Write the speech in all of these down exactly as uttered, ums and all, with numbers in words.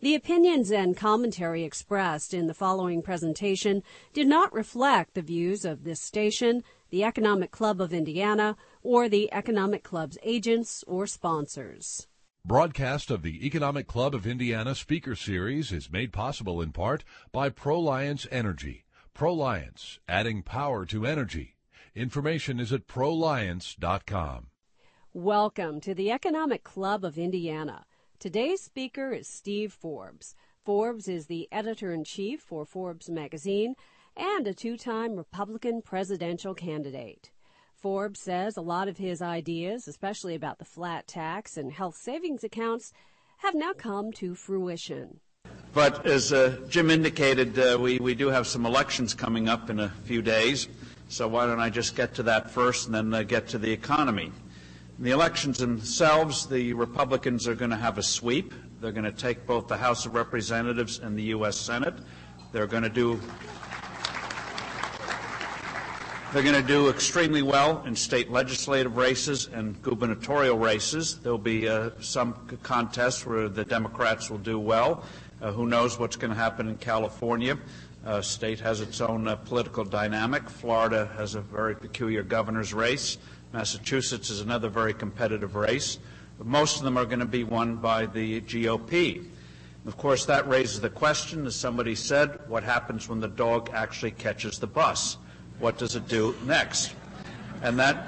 The opinions and commentary expressed in the following presentation did not reflect the views of this station, the Economic Club of Indiana, or the Economic Club's agents or sponsors. Broadcast of the Economic Club of Indiana Speaker Series is made possible in part by ProLiance Energy. ProLiance, adding power to energy. Information is at proliance dot com. Welcome to the Economic Club of Indiana. Today's speaker is Steve Forbes. Forbes is the editor-in-chief for Forbes magazine and a two-time Republican presidential candidate. Forbes says a lot of his ideas, especially about the flat tax and health savings accounts, have now come to fruition. But as uh, Jim indicated, uh, we, we do have some elections coming up in a few days, so why don't I just get to that first and then uh, get to the economy. In the elections themselves, the Republicans are going to have a sweep. They're going to take both the House of Representatives and the U S Senate. They're going to do They're going to do extremely well in state legislative races and gubernatorial races. There'll be uh, some contests where the Democrats will do well. Uh, who knows what's going to happen in California? Uh, state has its own uh, political dynamic. Florida has a very peculiar governor's race. Massachusetts is another very competitive race. But most of them are going to be won by the G O P. Of course, that raises the question, as somebody said, what happens when the dog actually catches the bus? What does it do next? And that,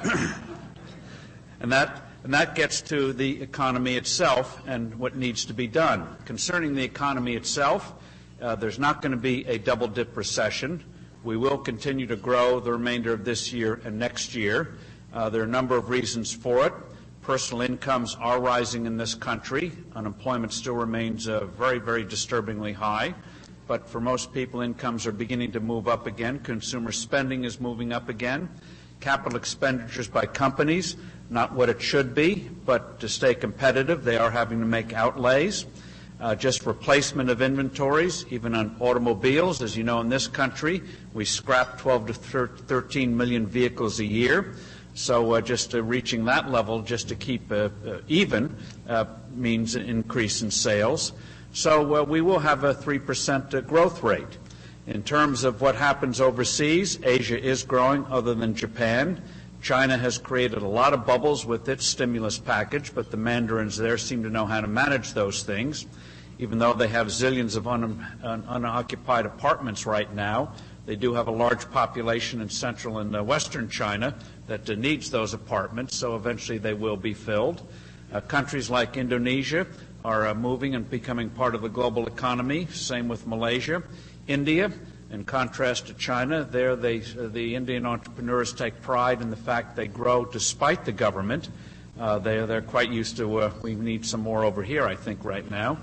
and that, and that gets to the economy itself and what needs to be done. Concerning the economy itself, uh, there's not going to be a double-dip recession. We will continue to grow the remainder of this year and next year. Uh, there are a number of reasons for it. Personal incomes are rising in this country. Unemployment still remains uh, very, very disturbingly high. But for most people, incomes are beginning to move up again. Consumer spending is moving up again. Capital expenditures by companies, not what it should be, but to stay competitive, they are having to make outlays. Uh, just replacement of inventories, even on automobiles. As you know, in this country, we scrap twelve to thirteen million vehicles a year. So uh, just uh, reaching that level just to keep uh, uh, even uh, means an increase in sales. So uh, we will have a three percent uh, growth rate. In terms of what happens overseas, Asia is growing other than Japan. China has created a lot of bubbles with its stimulus package, but the mandarins there seem to know how to manage those things. Even though they have zillions of un- un- unoccupied apartments right now, they do have a large population in central and uh, western China that uh, needs those apartments, so eventually they will be filled. Uh, countries like Indonesia are uh, moving and becoming part of the global economy, same with Malaysia. India, in contrast to China, there they, uh, the Indian entrepreneurs take pride in the fact they grow despite the government. Uh, they, they're quite used to, uh, we need some more over here, I think, right now.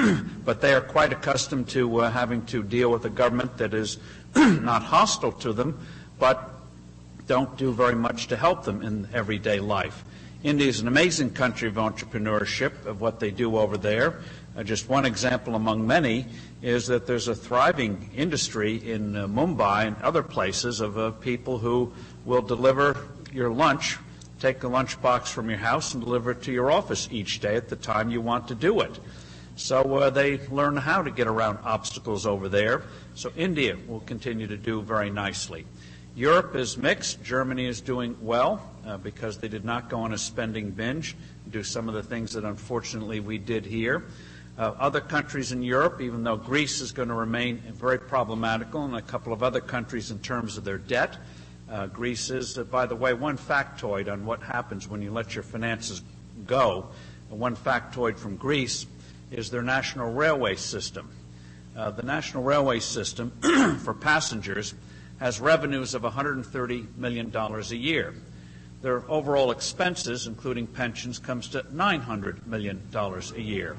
But they are quite accustomed to uh, having to deal with a government that is not hostile to them, but don't do very much to help them in everyday life. India is an amazing country of entrepreneurship, of what they do over there. Uh, just one example among many is that there's a thriving industry in uh, Mumbai and other places of uh, people who will deliver your lunch, take the lunchbox from your house and deliver it to your office each day at the time you want to do it. So uh, they learn how to get around obstacles over there. So India will continue to do very nicely. Europe is mixed. Germany is doing well uh, because they did not go on a spending binge, do some of the things that unfortunately we did here. Uh, other countries in Europe, even though Greece is going to remain very problematical, and a couple of other countries in terms of their debt. Uh, Greece is, uh, by the way, one factoid on what happens when you let your finances go. Uh, one factoid from Greece is their national railway system. Uh, the national railway system for passengers has revenues of one hundred thirty million dollars a year. Their overall expenses, including pensions, comes to nine hundred million dollars a year.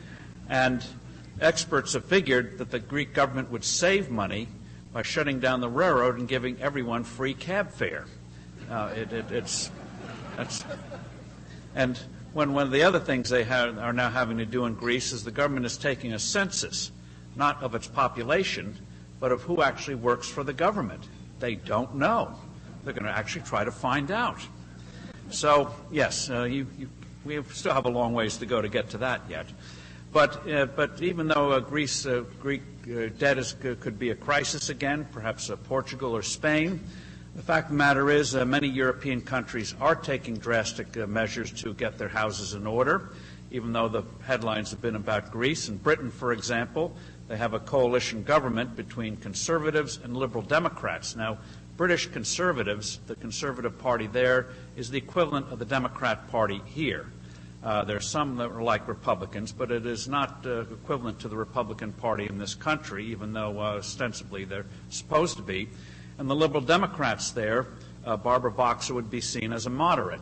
And experts have figured that the Greek government would save money by shutting down the railroad and giving everyone free cab fare. Uh, it, it, it's, that's, and when one of the other things they have, are now having to do in Greece is the government is taking a census, not of its population, but of who actually works for the government. They don't know. They're going to actually try to find out. So, yes, uh, you, you, we still have a long ways to go to get to that yet. But, uh, but even though uh, Greece, uh, Greek uh, debt is, could be a crisis again, perhaps uh, Portugal or Spain, the fact of the matter is uh, many European countries are taking drastic uh, measures to get their houses in order, even though the headlines have been about Greece. In Britain, for example, they have a coalition government between conservatives and liberal Democrats. Now, British conservatives, the Conservative Party there, is the equivalent of the Democrat Party here. Uh, there are some that are like Republicans, but it is not uh, equivalent to the Republican Party in this country, even though uh, ostensibly they're supposed to be. And the Liberal Democrats there, uh, Barbara Boxer would be seen as a moderate.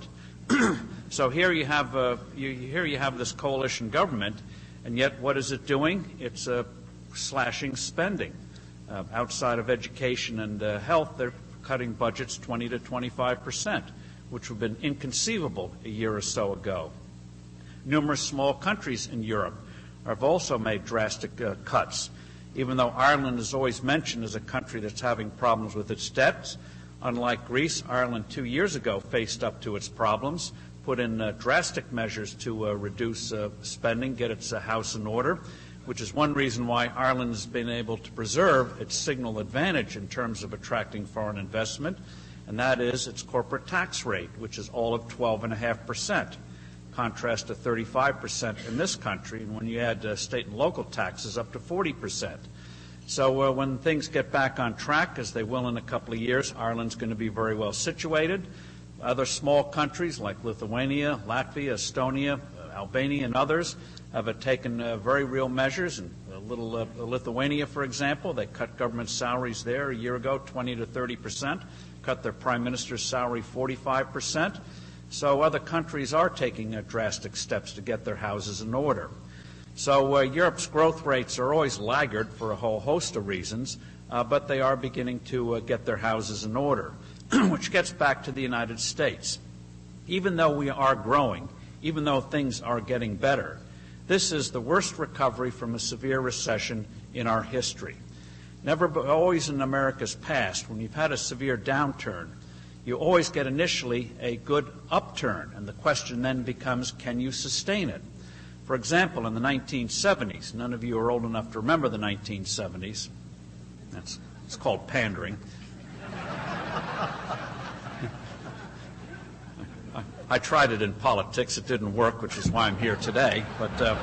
So here you have uh, you, here you have this coalition government, and yet what is it doing? It's uh, slashing spending. Uh, outside of education and uh, health, they're cutting budgets twenty to twenty-five percent, which would have been inconceivable a year or so ago. Numerous small countries in Europe have also made drastic uh, cuts. Even though Ireland is always mentioned as a country that's having problems with its debts, unlike Greece, Ireland two years ago faced up to its problems, put in uh, drastic measures to uh, reduce uh, spending, get its uh, house in order, which is one reason why Ireland has been able to preserve its signal advantage in terms of attracting foreign investment, and that is its corporate tax rate, which is all of twelve point five percent. Contrast to thirty-five percent in this country, and when you add uh, state and local taxes, up to forty percent. So uh, when things get back on track, as they will in a couple of years, Ireland's going to be very well situated. Other small countries like Lithuania, Latvia, Estonia, uh, Albania, and others have uh, taken uh, very real measures. And a little uh, Lithuania, for example, they cut government salaries there a year ago, twenty to thirty percent, cut their prime minister's salary forty-five percent. So other countries are taking uh, drastic steps to get their houses in order. So uh, Europe's growth rates are always laggard for a whole host of reasons, uh, but they are beginning to uh, get their houses in order, which gets back to the United States. Even though we are growing, even though things are getting better, this is the worst recovery from a severe recession in our history. Never, always in America's past, when you've had a severe downturn, you always get initially a good upturn, and the question then becomes, can you sustain it? For example, in the nineteen seventies, none of you are old enough to remember the nineteen seventies. That's, it's called pandering. I, I tried it in politics. It didn't work, which is why I'm here today. But, uh,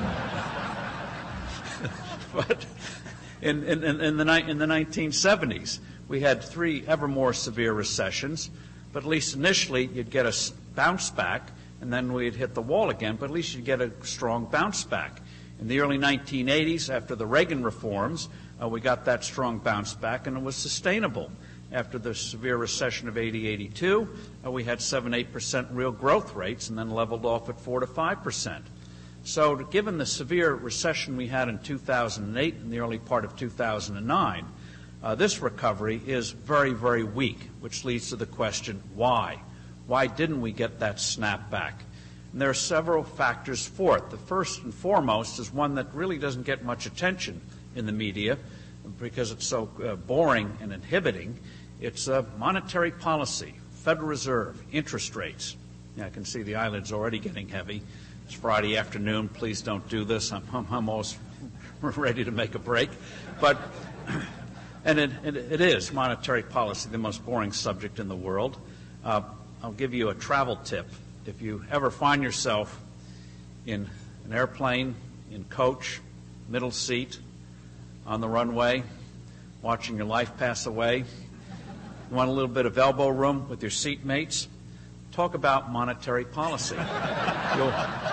but in, in, in, the, in the nineteen seventies, we had three ever more severe recessions. But at least initially, you'd get a bounce back, and then we'd hit the wall again, but at least you'd get a strong bounce back. In the early nineteen eighties, after the Reagan reforms, uh, we got that strong bounce back, and it was sustainable. After the severe recession of eighty eighty-two, uh, we had seven, eight percent real growth rates, and then leveled off at four to five percent. So given the severe recession we had in two thousand eight and the early part of two thousand nine, Uh, this recovery is very, very weak, which leads to the question, why? Why didn't we get that snap back? And there are several factors for it. The first and foremost is one that really doesn't get much attention in the media because it's so uh, boring and inhibiting. It's uh, monetary policy, Federal Reserve, interest rates. Yeah, I can see the eyelids already getting heavy. It's Friday afternoon. Please don't do this. I'm, I'm almost ready to make a break. But... And it, it, it is monetary policy, the most boring subject in the world. Uh, I'll give you a travel tip. If you ever find yourself in an airplane, in coach, middle seat, on the runway, watching your life pass away, you want a little bit of elbow room with your seatmates, talk about monetary policy. You'll,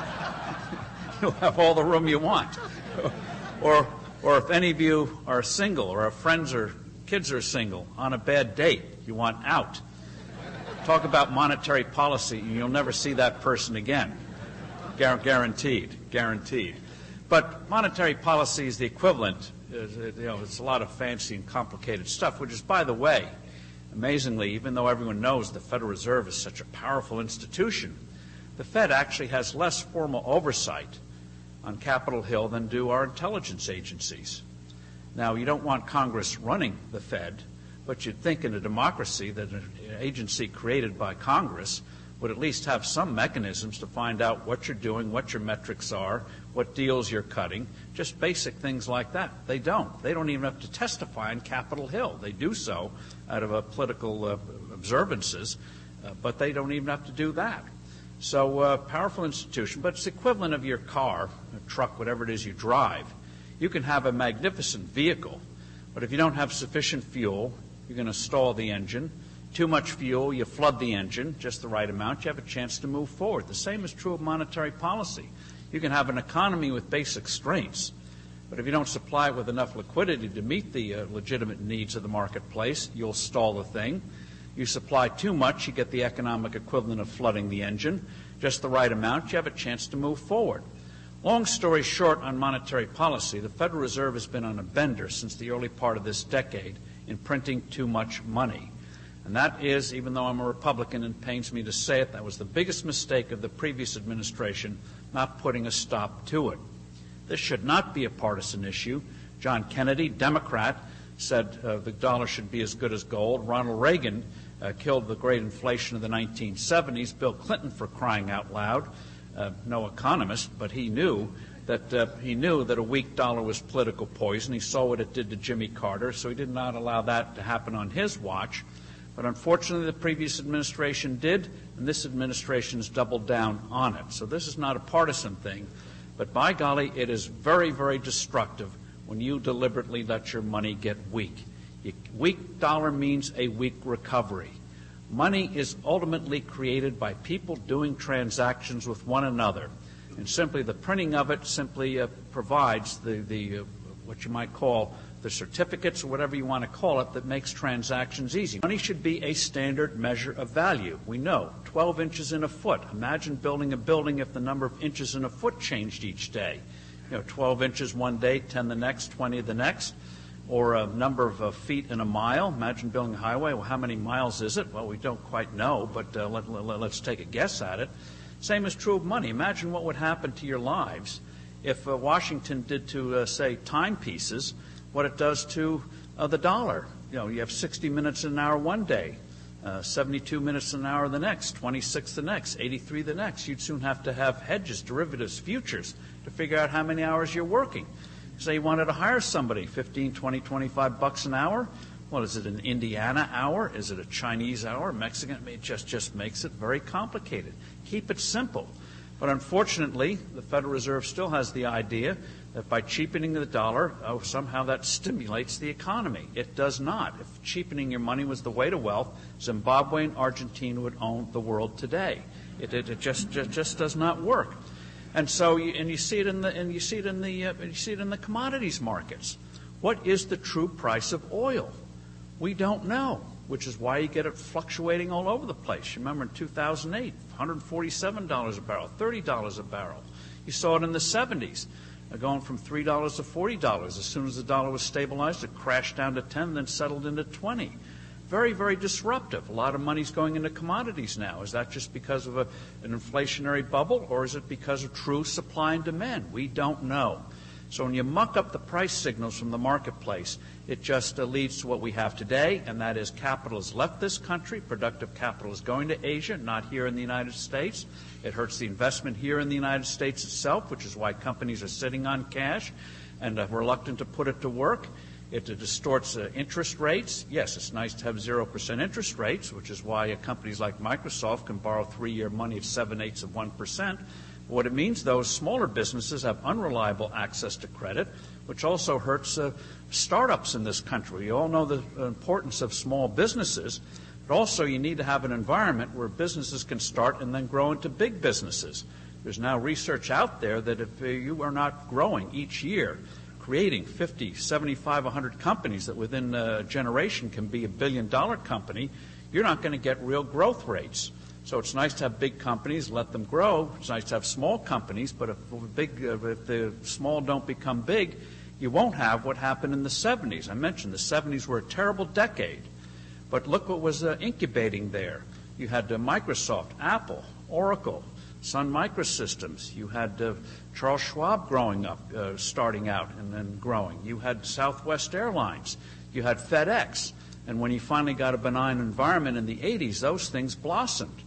you'll have all the room you want. Or Or if any of you are single or have friends or kids are single on a bad date, you want out. Talk about monetary policy and you'll never see that person again. Guaranteed. Guaranteed. But monetary policy is the equivalent. You know, it's a lot of fancy and complicated stuff, which is, by the way, amazingly, even though everyone knows the Federal Reserve is such a powerful institution, the Fed actually has less formal oversight on Capitol Hill than do our intelligence agencies. Now, you don't want Congress running the Fed, but you'd think in a democracy that an agency created by Congress would at least have some mechanisms to find out what you're doing, what your metrics are, what deals you're cutting, just basic things like that. They don't. They don't even have to testify on Capitol Hill. They do so out of a political uh, observances, uh, but they don't even have to do that. So uh, powerful institution, but it's equivalent of your car, a truck, whatever it is you drive. You can have a magnificent vehicle, but if you don't have sufficient fuel, you're going to stall the engine. Too much fuel, you flood the engine, just the right amount, you have a chance to move forward. The same is true of monetary policy. You can have an economy with basic strengths, but if you don't supply it with enough liquidity to meet the uh, legitimate needs of the marketplace, you'll stall the thing. You supply too much, you get the economic equivalent of flooding the engine. Just the right amount, you have a chance to move forward. Long story short on monetary policy, the Federal Reserve has been on a bender since the early part of this decade in printing too much money. And that is, even though I'm a Republican and it pains me to say it, that was the biggest mistake of the previous administration, not putting a stop to it. This should not be a partisan issue. John Kennedy, Democrat, said uh, the dollar should be as good as gold. Ronald Reagan uh, killed the great inflation of the nineteen seventies. Bill Clinton, for crying out loud, uh, no economist, but he knew that uh, he knew that a weak dollar was political poison. He saw what it did to Jimmy Carter, so he did not allow that to happen on his watch. But unfortunately, the previous administration did, and this administration has doubled down on it. So this is not a partisan thing, but by golly, it is very, very destructive when you deliberately let your money get weak. A weak dollar means a weak recovery. Money is ultimately created by people doing transactions with one another, and simply the printing of it simply uh, provides the, the uh, what you might call the certificates or whatever you want to call it that makes transactions easy. Money should be a standard measure of value. We know twelve inches in a foot. Imagine building a building if the number of inches in a foot changed each day. You know, twelve inches one day, ten the next, twenty the next, or a number of uh, feet in a mile. Imagine building a highway. Well, how many miles is it? Well, we don't quite know, but uh, let, let, let's take a guess at it. Same is true of money. Imagine what would happen to your lives if uh, Washington did to, uh, say, timepieces what it does to uh, the dollar. You know, you have sixty minutes an hour one day, uh, seventy-two minutes an hour the next, twenty-six the next, eighty-three the next. You'd soon have to have hedges, derivatives, futures to figure out how many hours you're working. Say you wanted to hire somebody, fifteen, twenty, twenty-five bucks an hour. Well, is it an Indiana hour? Is it a Chinese hour? Mexican? I mean, it just, just makes it very complicated. Keep it simple. But unfortunately, the Federal Reserve still has the idea that by cheapening the dollar, oh, somehow that stimulates the economy. It does not. If cheapening your money was the way to wealth, Zimbabwe and Argentina would own the world today. It, it, it just, just just does not work. And so, you, and you see it in the and you see it in the uh, you see it in the commodities markets. What is the true price of oil? We don't know, which is why you get it fluctuating all over the place. You remember in two thousand eight, one hundred forty-seven dollars a barrel, thirty dollars a barrel. You saw it in the seventies, uh, going from three dollars to forty dollars. As soon as the dollar was stabilized, it crashed down to ten, then settled into twenty. Very, very disruptive. A lot of money's going into commodities now. Is that just because of a, an inflationary bubble, or is it because of true supply and demand? We don't know. So when you muck up the price signals from the marketplace, it just uh, leads to what we have today, and that is capital has left this country. Productive capital is going to Asia, not here in the United States. It hurts the investment here in the United States itself, which is why companies are sitting on cash and are reluctant to put it to work. It uh, distorts uh, interest rates. Yes, it's nice to have zero percent interest rates, which is why uh, companies like Microsoft can borrow three-year money at seven-eighths of one percent. What it means, though, is smaller businesses have unreliable access to credit, which also hurts uh, startups in this country. You all know the importance of small businesses, but also you need to have an environment where businesses can start and then grow into big businesses. There's now research out there that if uh, you are not growing each year, creating fifty, seventy-five, one hundred companies that within a generation can be a billion-dollar company, you're not going to get real growth rates. So it's nice to have big companies, let them grow. It's nice to have small companies, but if, big, uh, if the small don't become big, you won't have what happened in the seventies. I mentioned the seventies were a terrible decade, but look what was uh, incubating there. You had uh, Microsoft, Apple, Oracle, Sun Microsystems. You had uh, Charles Schwab growing up, uh, starting out and then growing. You had Southwest Airlines. You had FedEx. And when you finally got a benign environment in the eighties, those things blossomed.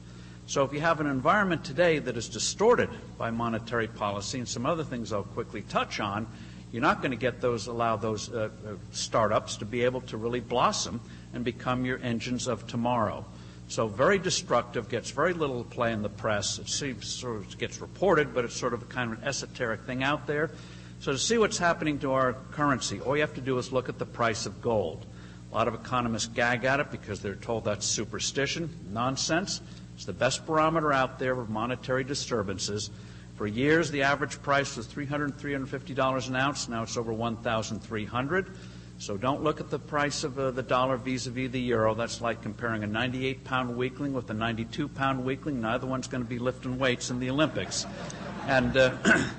So if you have an environment today that is distorted by monetary policy and some other things I'll quickly touch on, you're not going to get those, allow those uh, uh, startups to be able to really blossom and become your engines of tomorrow. So very destructive, gets very little play in the press. It seems, sort of gets reported, but it's sort of a kind of an esoteric thing out there. So to see what's happening to our currency, all you have to do is look at the price of gold. A lot of economists gag at it because they're told that's superstition. Nonsense. It's the best barometer out there of monetary disturbances. For years, the average price was three hundred dollars, three hundred fifty dollars an ounce. Now it's over one thousand three hundred dollars. So don't look at the price of uh, the dollar vis-a-vis the euro. That's like comparing a ninety-eight pound weakling with a ninety-two pound weakling. Neither one's going to be lifting weights in the Olympics. And uh,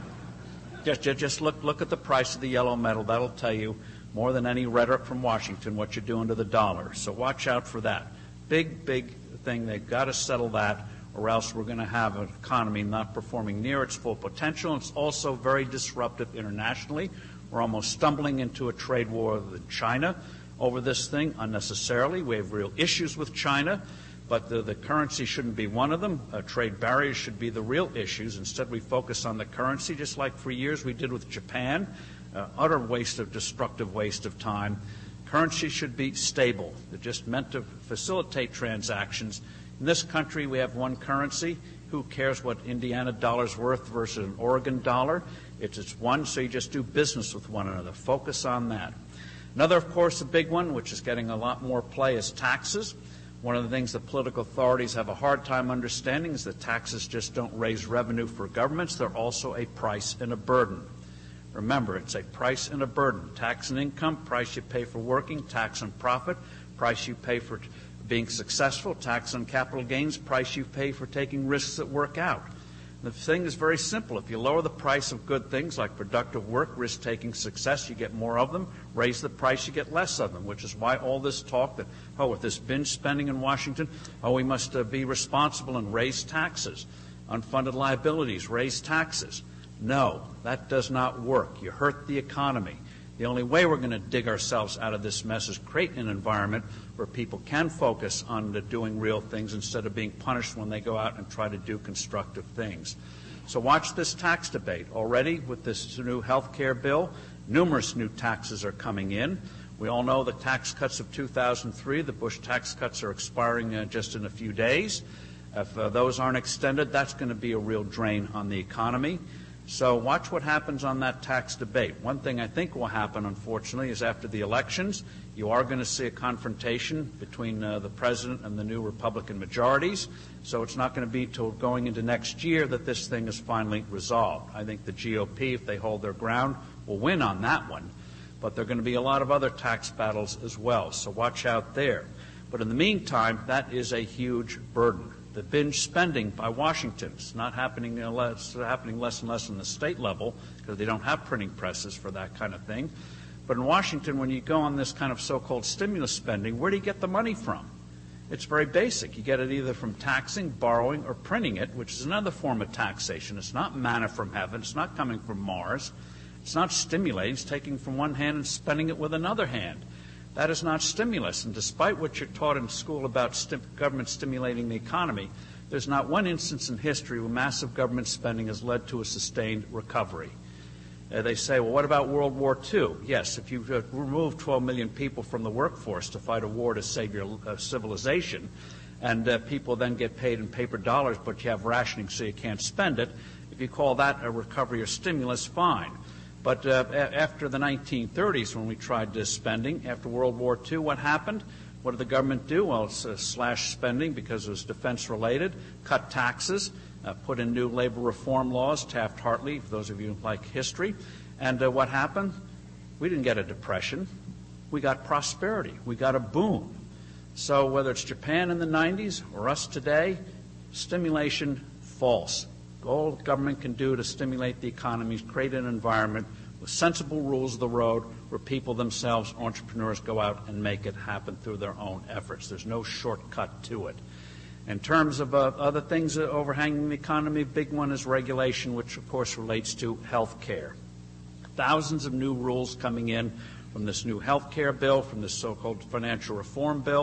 just, just look, look at the price of the yellow metal. That'll tell you more than any rhetoric from Washington what you're doing to the dollar. So watch out for that. Big, big thing. They've got to settle that, or else we're going to have an economy not performing near its full potential. It's also very disruptive internationally. We're almost stumbling into a trade war with China over this thing unnecessarily. We have real issues with China, but the, the currency shouldn't be one of them. Uh, trade barriers should be the real issues. Instead, we focus on the currency, just like for years we did with Japan. Uh, utter waste of destructive waste of time. Currency should be stable. They're just meant to facilitate transactions. In this country, we have one currency. Who cares what Indiana dollar's worth versus an Oregon dollar? It's, it's one, so you just do business with one another. Focus on that. Another, of course, a big one, which is getting a lot more play, is taxes. One of the things that political authorities have a hard time understanding is that taxes just don't raise revenue for governments. They're also a price and a burden. Remember, it's a price and a burden. Tax and income, price you pay for working, tax on profit, price you pay for being successful, tax on capital gains, price you pay for taking risks that work out. The thing is very simple. If you lower the price of good things like productive work, risk-taking success, you get more of them. Raise the price, you get less of them, which is why all this talk that, oh, with this binge spending in Washington, oh, we must uh, be responsible and raise taxes. Unfunded liabilities, raise taxes. No, that does not work. You hurt the economy. The only way we're going to dig ourselves out of this mess is create an environment where people can focus on the doing real things instead of being punished when they go out and try to do constructive things. So watch this tax debate. Already with this new health care bill, numerous new taxes are coming in. We all know the tax cuts of two thousand three, the Bush tax cuts are expiring uh, just in a few days. If uh, those aren't extended, that's going to be a real drain on the economy. So watch what happens on that tax debate. One thing I think will happen, unfortunately, is after the elections, you are going to see a confrontation between uh, the president and the new Republican majorities. So it's not going to be till going into next year that this thing is finally resolved. I think the G O P, if they hold their ground, will win on that one. But there are going to be a lot of other tax battles as well. So watch out there. But in the meantime, that is a huge burden. The binge spending by Washington is not happening, uh, less, happening less and less on the state level because they don't have printing presses for that kind of thing. But in Washington, when you go on this kind of so-called stimulus spending, where do you get the money from? It's very basic. You get it either from taxing, borrowing, or printing it, which is another form of taxation. It's not manna from heaven. It's not coming from Mars. It's not stimulating. It's taking from one hand and spending it with another hand. That is not stimulus, and despite what you're taught in school about sti- government stimulating the economy, there's not one instance in history where massive government spending has led to a sustained recovery. Uh, they say, well, what about World War Two? Yes, if you uh, remove twelve million people from the workforce to fight a war to save your uh, civilization, and uh, people then get paid in paper dollars, but you have rationing so you can't spend it, if you call that a recovery or stimulus, fine. But uh, after the nineteen thirties, when we tried this spending, after World War Two, what happened? What did the government do? Well, it's uh, slash spending because it was defense-related, cut taxes, uh, put in new labor reform laws, Taft-Hartley, for those of you who like history. And uh, what happened? We didn't get a depression. We got prosperity. We got a boom. So whether it's Japan in the nineties or us today, stimulation, false. All the government can do to stimulate the economy is create an environment with sensible rules of the road where people themselves, entrepreneurs, go out and make it happen through their own efforts. There's no shortcut to it. In terms of uh, other things uh, overhanging the economy, a big one is regulation, which of course relates to health care. Thousands of new rules coming in from this new health care bill, from this so-called financial reform bill.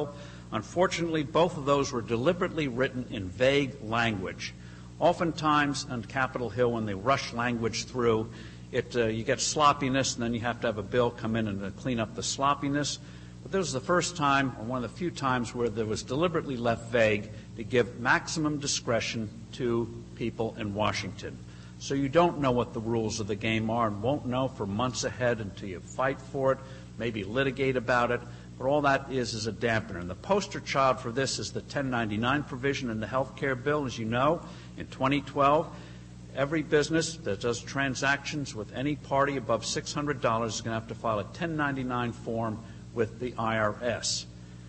Unfortunately, both of those were deliberately written in vague language. Oftentimes on Capitol Hill, when they rush language through, it, uh, you get sloppiness, and then you have to have a bill come in and uh, clean up the sloppiness. But this was the first time, or one of the few times, where there was deliberately left vague to give maximum discretion to people in Washington. So you don't know what the rules of the game are and won't know for months ahead until you fight for it, maybe litigate about it. But all that is is a dampener. And the poster child for this is the ten ninety-nine provision in the health care bill. As you know, in twenty twelve, every business that does transactions with any party above six hundred dollars is going to have to file a ten ninety-nine form with the I R S.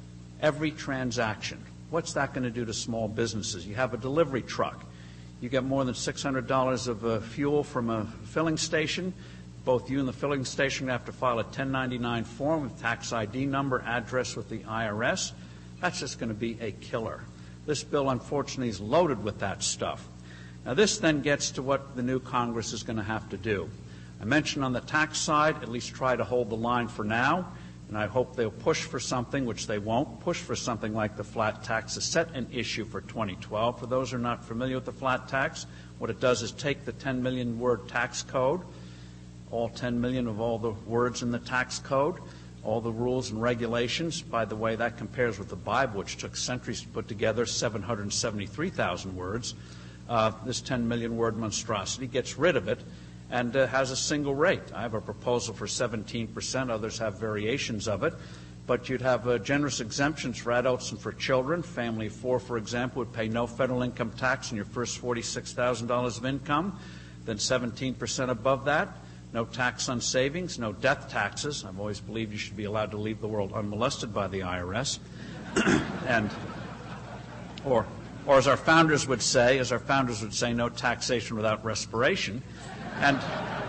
Every transaction. What's that going to do to small businesses? You have a delivery truck. You get more than six hundred dollars of uh, fuel from a filling station. Both you and the filling station have to file a ten ninety-nine form with tax I D number, address with the I R S. That's just going to be a killer. This bill, unfortunately, is loaded with that stuff. Now, this then gets to what the new Congress is going to have to do. I mentioned on the tax side, at least try to hold the line for now, and I hope they'll push for something, which they won't, push for something like the flat tax to set an issue for twenty twelve. For those who are not familiar with the flat tax, what it does is take the ten million word tax code, all ten million of all the words in the tax code, all the rules and regulations. By the way, that compares with the Bible, which took centuries to put together, seven hundred seventy-three thousand words. Uh, this ten million word monstrosity gets rid of it and uh, has a single rate. I have a proposal for seventeen percent. Others have variations of it. But you'd have uh, generous exemptions for adults and for children. Family of four, for example, would pay no federal income tax on your first forty-six thousand dollars of income, then seventeen percent above that. No tax on savings, no death taxes. I've always believed you should be allowed to leave the world unmolested by the I R S. and, or, or as our founders would say, as our founders would say, no taxation without respiration. And,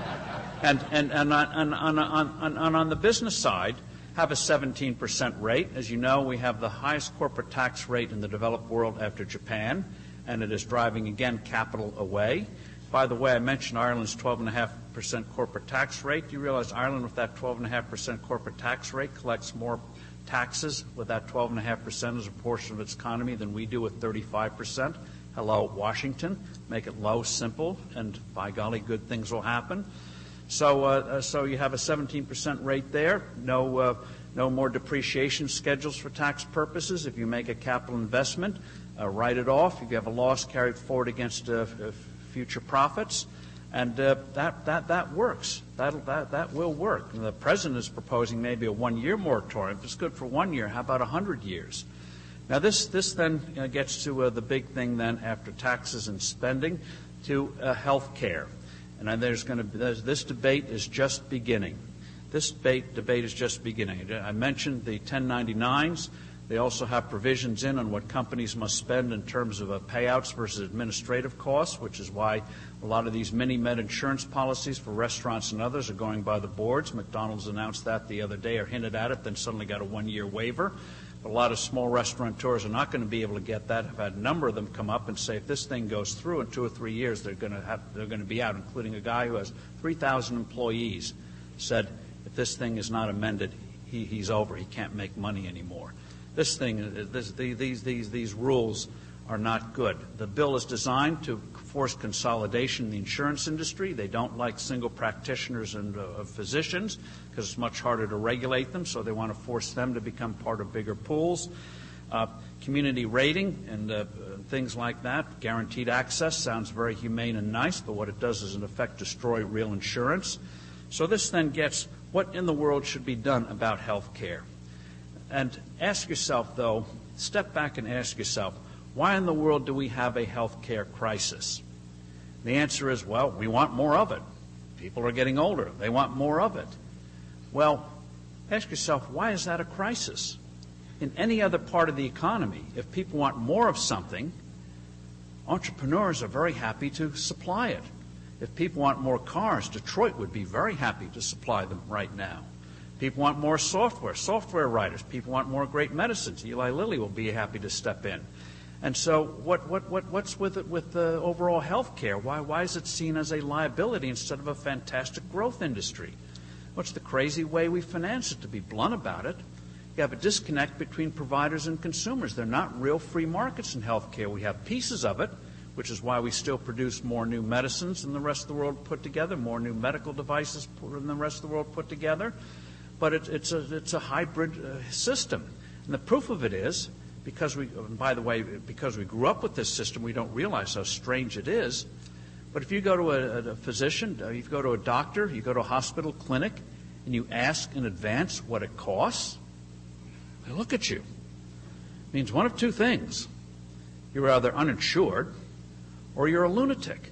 and, and, and, on, and, on, on, on, on the business side, have a seventeen percent rate. As you know, we have the highest corporate tax rate in the developed world after Japan, and it is driving, again, capital away. By the way, I mentioned Ireland's twelve point five percent corporate tax rate. Do you realize Ireland, with that twelve point five percent corporate tax rate, collects more taxes with that twelve point five percent as a portion of its economy than we do with thirty-five percent? Hello, Washington. Make it low, simple, and by golly, good things will happen. So, uh, so you have a seventeen percent rate there. No, uh, no more depreciation schedules for tax purposes. If you make a capital investment, uh, write it off. If you have a loss carried forward against uh, future profits, and uh, that that that works. That that that will work. And the president is proposing maybe a one-year moratorium. If it's good for one year, how about a hundred years? Now this this then uh, gets to uh, the big thing then after taxes and spending, to uh, health care, and then there's going to be, this debate is just beginning. This debate debate is just beginning. I mentioned the ten ninety-nines. They also have provisions in on what companies must spend in terms of uh, payouts versus administrative costs, which is why a lot of these mini-med insurance policies for restaurants and others are going by the boards. McDonald's announced that the other day, or hinted at it, then suddenly got a one-year waiver. But a lot of small restaurateurs are not going to be able to get that. I've had a number of them come up and say if this thing goes through in two or three years, they're going to have they're going to be out, including a guy who has three thousand employees, said if this thing is not amended, he, he's over. He can't make money anymore. This thing, this, these, these, these rules are not good. The bill is designed to force consolidation in the insurance industry. They don't like single practitioners and uh, physicians because it's much harder to regulate them, so they want to force them to become part of bigger pools. Uh, community rating and uh, things like that. Guaranteed access sounds very humane and nice, but what it does is in effect destroy real insurance. So this then gets what in the world should be done about health care. And ask yourself, though, step back and ask yourself, why in the world do we have a health care crisis? The answer is, well, we want more of it. People are getting older. They want more of it. Well, ask yourself, why is that a crisis? In any other part of the economy, if people want more of something, entrepreneurs are very happy to supply it. If people want more cars, Detroit would be very happy to supply them right now. People want more software, software writers. People want more great medicines. Eli Lilly will be happy to step in. And so what, what, what, what's with it with the overall health care? Why, why is it seen as a liability instead of a fantastic growth industry? What's the crazy way we finance it, to be blunt about it? You have a disconnect between providers and consumers. They're not real free markets in healthcare. We have pieces of it, which is why we still produce more new medicines than the rest of the world put together, more new medical devices than the rest of the world put together. But it, it's, a, it's a hybrid uh, system. And the proof of it is, because we, by the way, because we grew up with this system, we don't realize how strange it is. But if you go to a, a physician, uh, you go to a doctor, you go to a hospital clinic, and you ask in advance what it costs, they look at you. It means one of two things. You're either uninsured or you're a lunatic.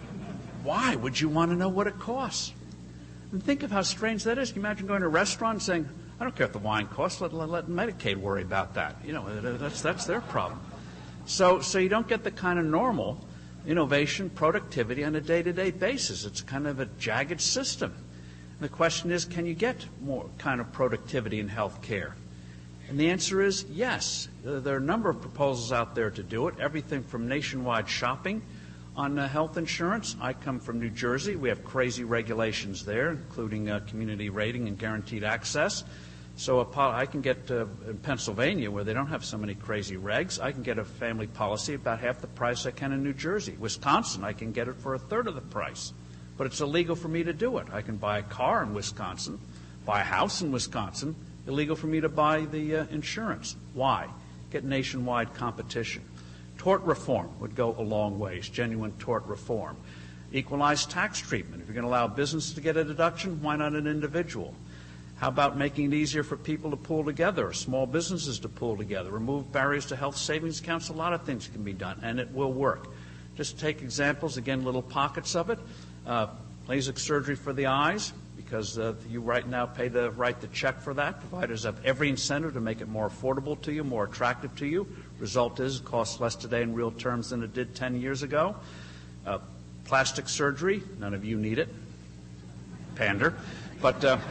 Why would you want to know what it costs? And think of how strange that is. Can you imagine going to a restaurant and saying, I don't care if the wine costs, let, let, let Medicaid worry about that. You know, that's, that's their problem. So, so you don't get the kind of normal innovation, productivity on a day-to-day basis. It's kind of a jagged system. And the question is, can you get more kind of productivity in health care? And the answer is yes. There are a number of proposals out there to do it, everything from nationwide shopping on uh, health insurance. I come from New Jersey. We have crazy regulations there, including uh, community rating and guaranteed access. So a, I can get uh, in Pennsylvania, where they don't have so many crazy regs, I can get a family policy about half the price I can in New Jersey. Wisconsin, I can get it for a third of the price. But it's illegal for me to do it. I can buy a car in Wisconsin, buy a house in Wisconsin. Illegal for me to buy the uh, insurance. Why? Get nationwide competition. Tort reform would go a long ways, genuine tort reform. Equalized tax treatment. If you're going to allow business to get a deduction, why not an individual? How about making it easier for people to pool together, or small businesses to pool together? Remove barriers to health savings accounts. A lot of things can be done, and it will work. Just take examples, again, little pockets of it. Uh, LASIK surgery for the eyes, because uh, you right now pay the write the check for that. Providers have every incentive to make it more affordable to you, more attractive to you. Result is it costs less today in real terms than it did ten years ago. Uh, plastic surgery, none of you need it. Pander. But, uh,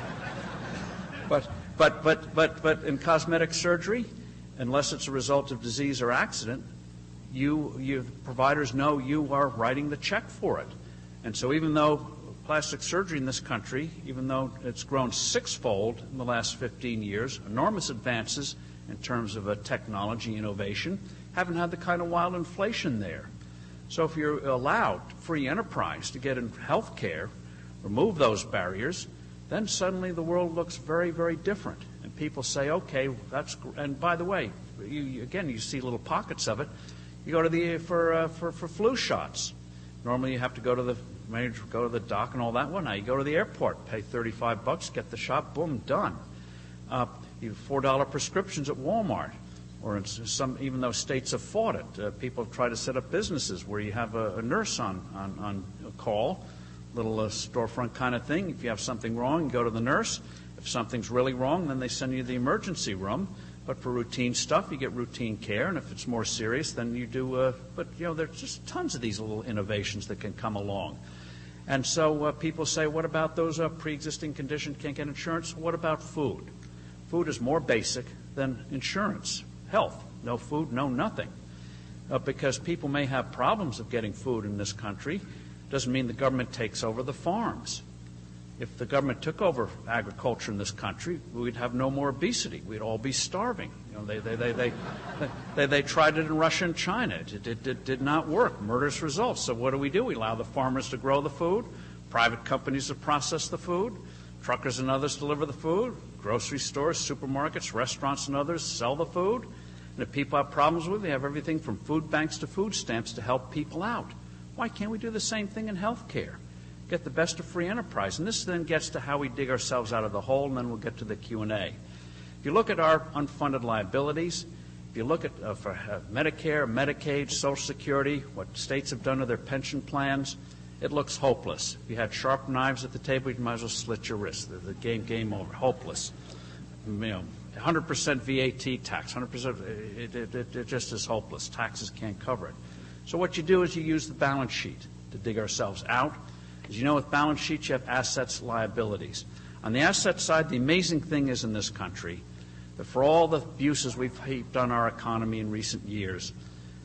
but, but, but, but, but in cosmetic surgery, unless it's a result of disease or accident, you, you providers know you are writing the check for it. And so even though plastic surgery in this country, even though it's grown sixfold in the last fifteen years, enormous advances in terms of uh, technology innovation, haven't had the kind of wild inflation there. So if you're allowed free enterprise to get in health care, remove those barriers, then suddenly the world looks very, very different. And people say, okay, that's, and by the way, you, again, you see little pockets of it. You go to the, for, uh, for, for flu shots. Normally you have to go to the Major, go to the doc and all that one. Now you go to the airport, pay thirty-five bucks, get the shot, boom, done. Uh, you have four dollar prescriptions at Walmart, or in some, even though states have fought it, uh, people try to set up businesses where you have a, a nurse on, on, on a call, little uh, storefront kind of thing. If you have something wrong, you go to the nurse. If something's really wrong, then they send you to the emergency room. But for routine stuff, you get routine care, and if it's more serious, then you do. Uh, but you know, there's just tons of these little innovations that can come along. And so uh, people say, what about those uh, pre-existing conditions can't get insurance? What about food? Food is more basic than insurance. Health, no food, no nothing. Uh, because people may have problems of getting food in this country, doesn't mean the government takes over the farms. If the government took over agriculture in this country, we'd have no more obesity. We'd all be starving. You know, they they they they they, they, they tried it in Russia and China. It, it, it did not work. Murderous results. So what do we do? We allow the farmers to grow the food, private companies to process the food, truckers and others deliver the food, grocery stores, supermarkets, restaurants and others sell the food. And if people have problems with it, they have everything from food banks to food stamps to help people out. Why can't we do the same thing in health care? Get the best of free enterprise. And this then gets to how we dig ourselves out of the hole, and then we'll get to the Q and A. If you look at our unfunded liabilities, if you look at uh, for uh, Medicare, Medicaid, Social Security, what states have done to their pension plans, it looks hopeless. If you had sharp knives at the table, you might as well slit your wrist. The, the game, game over. Hopeless. You know, one hundred percent V A T tax, one hundred percent, it, it, it, it just is hopeless. Taxes can't cover it. So what you do is you use the balance sheet to dig ourselves out. As you know, with balance sheets, you have assets, liabilities. On the asset side, the amazing thing is in this country that for all the abuses we've heaped on our economy in recent years,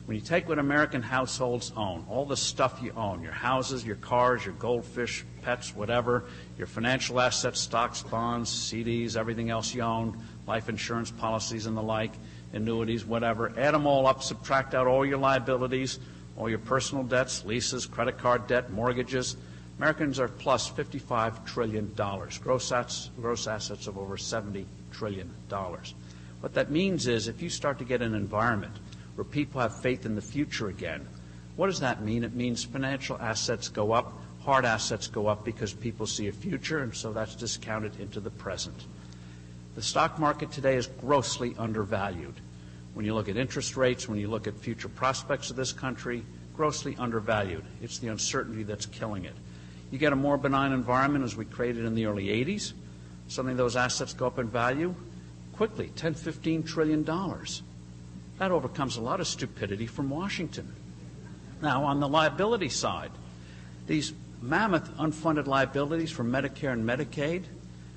When you take what American households own, all the stuff you own, your houses, your cars, your goldfish, pets, whatever, your financial assets, stocks, bonds, C Ds, everything else you own, life insurance policies and the like, annuities, whatever, add them all up, subtract out all your liabilities, all your personal debts, leases, credit card debt, mortgages. Americans are plus fifty-five trillion dollars, gross assets, gross assets of over seventy trillion dollars. What that means is if you start to get an environment where people have faith in the future again, what does that mean? It means financial assets go up, hard assets go up because people see a future, and so that's discounted into the present. The stock market today is grossly undervalued. When you look at interest rates, when you look at future prospects of this country, grossly undervalued. It's the uncertainty that's killing it. You get a more benign environment as we created in the early eighties, suddenly those assets go up in value quickly, ten, fifteen trillion dollars. That overcomes a lot of stupidity from Washington. Now, on the liability side, these mammoth unfunded liabilities for Medicare and Medicaid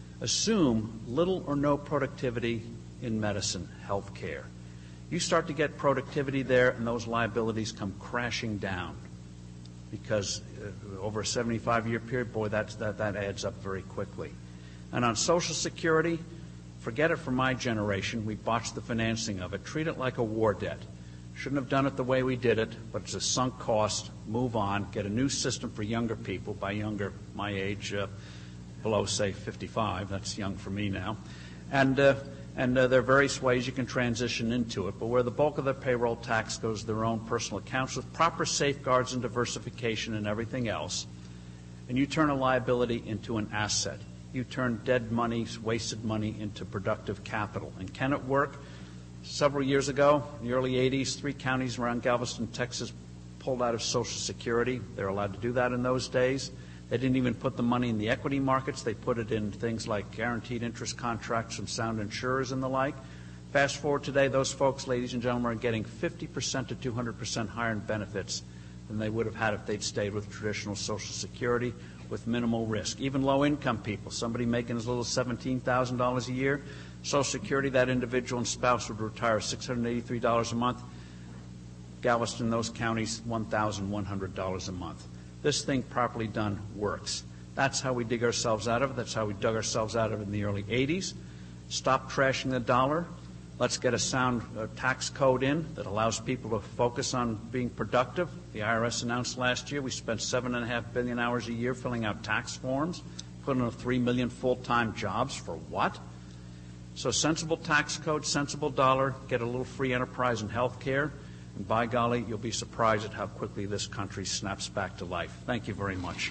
assume little or no productivity in medicine, health care. You start to get productivity there, and those liabilities come crashing down because uh, over a seventy-five year period, boy, that's, that, that adds up very quickly. And on Social Security, forget it for my generation. We botched the financing of it. Treat it like a war debt. Shouldn't have done it the way we did it, but it's a sunk cost. Move on. Get a new system for younger people. By younger, my age, uh, below, say, fifty-five. That's young for me now. And, uh, and uh, there are various ways you can transition into it, but where the bulk of the payroll tax goes to their own personal accounts with proper safeguards and diversification and everything else, and you turn a liability into an asset. You turn dead money, wasted money, into productive capital. And can it work? Several years ago, in the early eighties, three counties around Galveston, Texas, pulled out of Social Security. They were allowed to do that in those days. They didn't even put the money in the equity markets. They put it in things like guaranteed interest contracts from sound insurers and the like. Fast forward today, those folks, ladies and gentlemen, are getting fifty percent to two hundred percent higher in benefits than they would have had if they'd stayed with traditional Social Security with minimal risk. Even low-income people, somebody making as little as seventeen thousand dollars a year, Social Security, that individual and spouse would retire six hundred eighty-three dollars a month. Galveston, those counties, one thousand one hundred dollars a month. This thing properly done works. That's how we dig ourselves out of it. That's how we dug ourselves out of it in the early eighties. Stop trashing the dollar. Let's get a sound uh, tax code in that allows people to focus on being productive. The I R S announced last year we spent seven and a half billion hours a year filling out tax forms, putting in three million full-time jobs for what? So sensible tax code, sensible dollar, get a little free enterprise in health care, and by golly, you'll be surprised at how quickly this country snaps back to life. Thank you very much.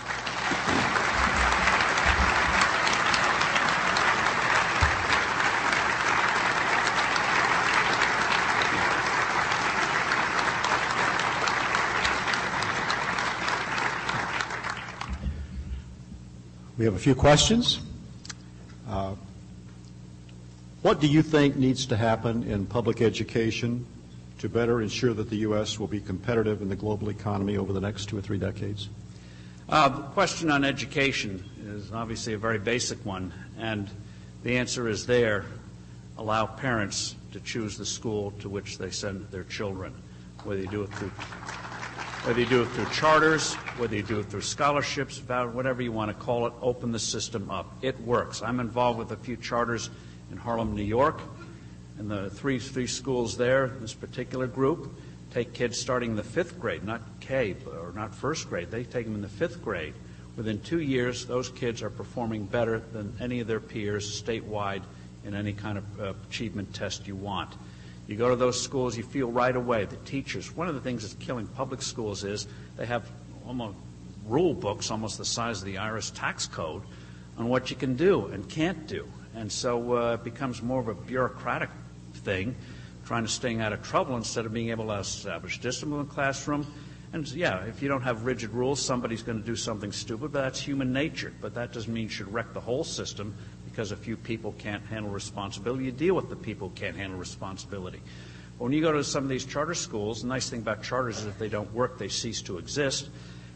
We have a few questions. Uh, what do you think needs to happen in public education to better ensure that the U S will be competitive in the global economy over the next two or three decades? Uh, the question on education is obviously a very basic one, and the answer is there. Allow parents to choose the school to which they send their children, whether you do it through Whether you do it through charters, whether you do it through scholarships, whatever you want to call it, open the system up. It works. I'm involved with a few charters in Harlem, New York, and the three, three schools there, this particular group, take kids starting in the fifth grade, not K or not first grade. They take them in the fifth grade. Within two years, those kids are performing better than any of their peers statewide in any kind of uh, achievement test you want. You go to those schools, you feel right away, the teachers, one of the things that's killing public schools is they have almost rule books almost the size of the I R S tax code on what you can do and can't do. And so uh, it becomes more of a bureaucratic thing, trying to stay out of trouble instead of being able to establish discipline in the classroom. And yeah, if you don't have rigid rules, somebody's going to do something stupid, but that's human nature. But that doesn't mean you should wreck the whole system because a few people can't handle responsibility. You deal with the people who can't handle responsibility. But when you go to some of these charter schools, the nice thing about charters is if they don't work, they cease to exist.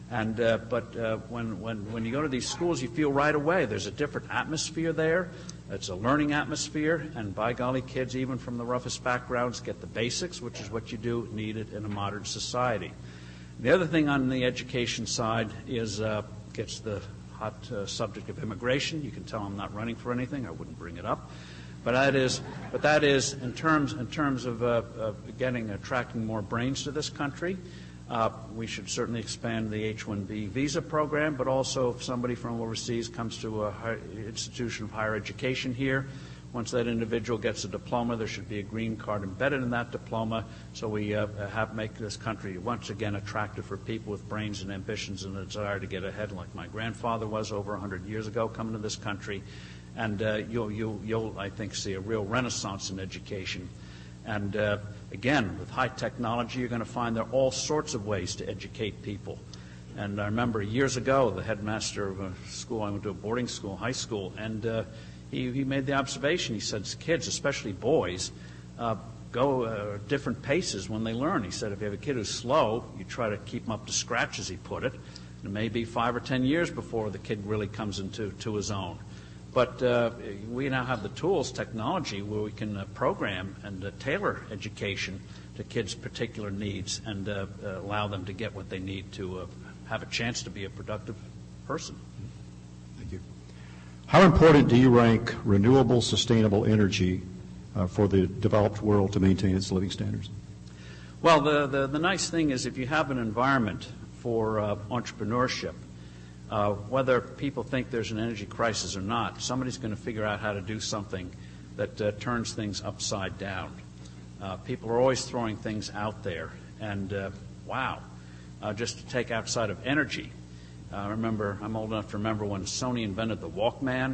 And uh, but uh, when when when you go to these schools, you feel right away there's a different atmosphere there. It's a learning atmosphere, and by golly, kids even from the roughest backgrounds get the basics, which is what you do needed in a modern society. The other thing on the education side is uh, gets the hot uh, subject of immigration. You can tell I'm not running for anything. I wouldn't bring it up. But that is, but that is in terms in terms of, uh, of getting attracting more brains to this country. Uh, we should certainly expand the H one B visa program, but also if somebody from overseas comes to a high institution of higher education here, once that individual gets a diploma, there should be a green card embedded in that diploma, so we uh, have make this country once again attractive for people with brains and ambitions and a desire to get ahead, like my grandfather was over one hundred years ago coming to this country. And uh, you'll, you'll, you'll, I think, see a real renaissance in education. And uh, again, with high technology, you're going to find there are all sorts of ways to educate people. And I remember years ago, the headmaster of a school, I went to a boarding school, high school, and uh, he, he made the observation. He said, kids, especially boys, uh, go uh, different paces when they learn. He said, if you have a kid who's slow, you try to keep him up to scratch, as he put it. It may be five or ten years before the kid really comes into to his own. But uh, we now have the tools, technology, where we can uh, program and uh, tailor education to kids' particular needs and uh, uh, allow them to get what they need to uh, have a chance to be a productive person. Thank you. How important do you rank renewable, sustainable energy uh, for the developed world to maintain its living standards? Well, the, the, the nice thing is if you have an environment for uh, entrepreneurship, Uh, whether people think there's an energy crisis or not, somebody's going to figure out how to do something that uh, turns things upside down. Uh, people are always throwing things out there. And, uh, wow, uh, just to take outside of energy, I uh, remember, I'm old enough to remember when Sony invented the Walkman.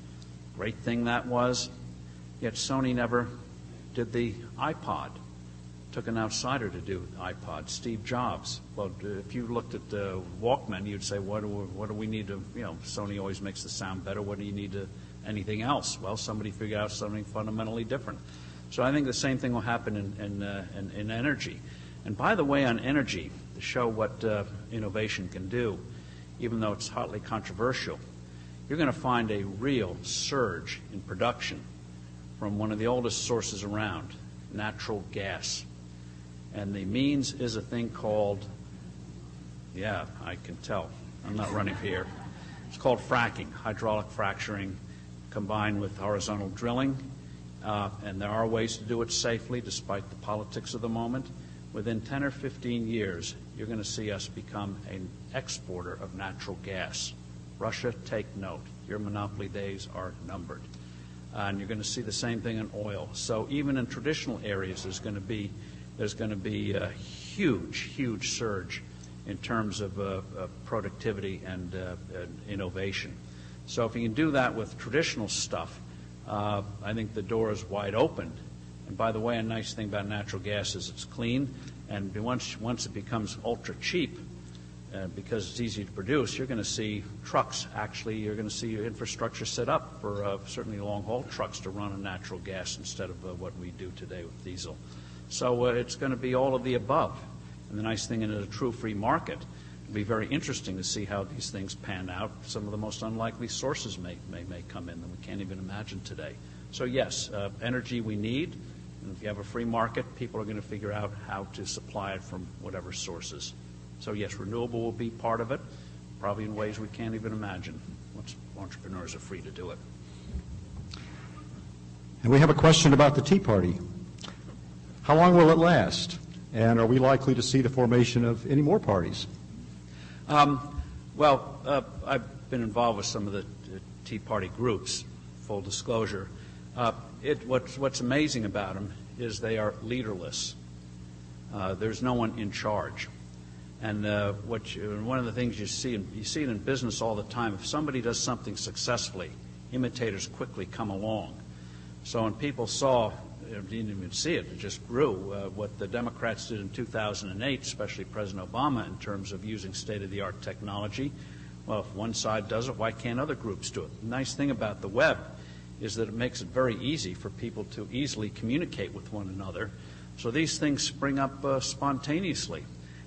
Great thing that was. Yet Sony never did the iPod. Took an outsider to do iPod, Steve Jobs. Well, if you looked at the Walkman, you'd say, what do we, what do we need to, you know, Sony always makes the sound better. What do you need to, anything else? Well, somebody figured out something fundamentally different. So I think the same thing will happen in, in, uh, in, in energy. And by the way, on energy, to show what uh, innovation can do, even though it's hotly controversial, you're going to find a real surge in production from one of the oldest sources around, natural gas. And the means is a thing called, yeah, I can tell. I'm not running here. It's called fracking, hydraulic fracturing combined with horizontal drilling. Uh, and there are ways to do it safely despite the politics of the moment. Within ten or fifteen years, you're going to see us become an exporter of natural gas. Russia, take note. Your monopoly days are numbered. Uh, and you're going to see the same thing in oil. So even in traditional areas, there's going to be There's going to be a huge, huge surge in terms of uh, uh, productivity and, uh, and innovation. So if you can do that with traditional stuff, uh, I think the door is wide open. And by the way, a nice thing about natural gas is it's clean, and once once it becomes ultra cheap, uh, because it's easy to produce, you're going to see trucks. Actually, you're going to see your infrastructure set up for uh, certainly long-haul trucks to run on natural gas instead of uh, what we do today with diesel. So uh, it's going to be all of the above. And the nice thing in a true free market, it'll be very interesting to see how these things pan out. Some of the most unlikely sources may, may, may come in that we can't even imagine today. So yes, uh, energy we need. And if you have a free market, people are going to figure out how to supply it from whatever sources. So yes, renewable will be part of it, probably in ways we can't even imagine once entrepreneurs are free to do it. And we have a question about the Tea Party. How long will it last? And are we likely to see the formation of any more parties? Um, well, uh, I've been involved with some of the uh, Tea Party groups, full disclosure. Uh, it, what's, what's amazing about them is they are leaderless. Uh, there's no one in charge. And uh, what you, one of the things you see, in, you see it in business all the time, if somebody does something successfully, imitators quickly come along. So when people saw, didn't even see it, it just grew. Uh, what the Democrats did in two thousand eight, especially President Obama, in terms of using state-of-the-art technology. Well, if one side does it, why can't other groups do it? The nice thing about the web is that it makes it very easy for people to easily communicate with one another. So these things spring up uh, spontaneously.